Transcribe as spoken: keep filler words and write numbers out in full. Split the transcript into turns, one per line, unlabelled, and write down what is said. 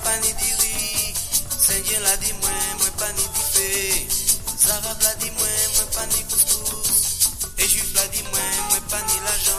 pa ni diri. Saint-Jean la di mwen, mwen pa ni dife. Zarab la di mwen, mwen pa ni couscous. Et Juif la di mwen, mwen pa ni l'argent.